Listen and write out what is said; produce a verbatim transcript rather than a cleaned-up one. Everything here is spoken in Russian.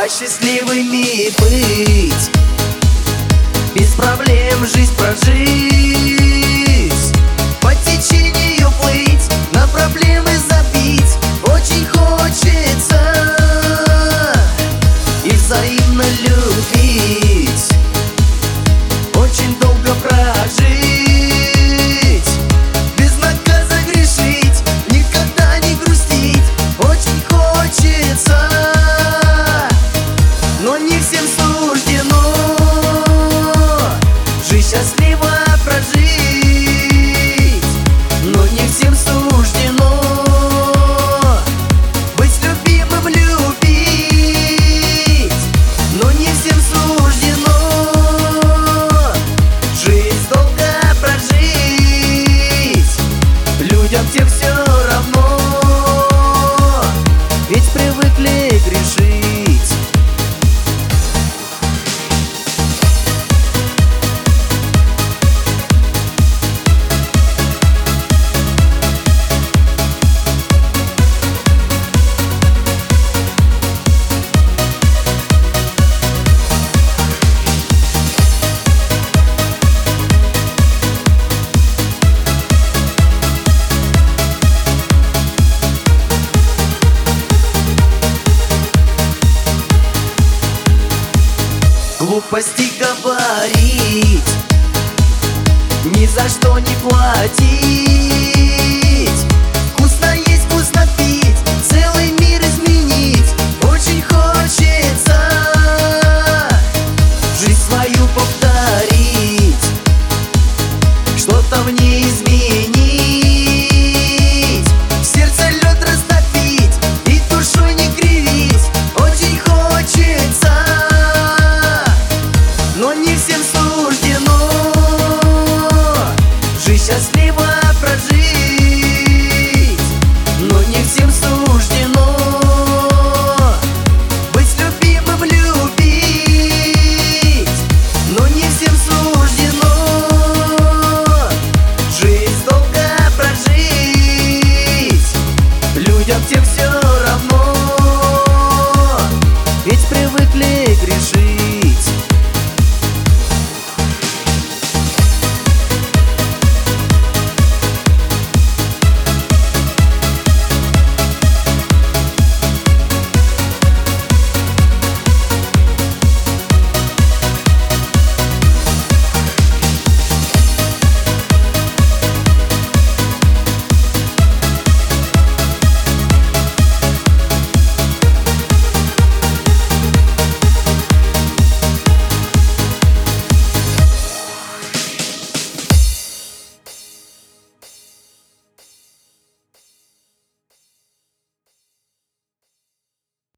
А счастливыми быть, без проблем жизнь прожить, по течению плыть, на проблемы забить очень хочется, и взаимно любить, очень долго прожить, без наказа грешить, никогда не грустить очень хочется. Но не всем суждено жизнь счастливо прожить, но не всем суждено быть любимым, любить, но не всем суждено жизнь долго прожить. Людям тем все равно, ведь привыкли грешить. Глупости говорить, ни за что не платить.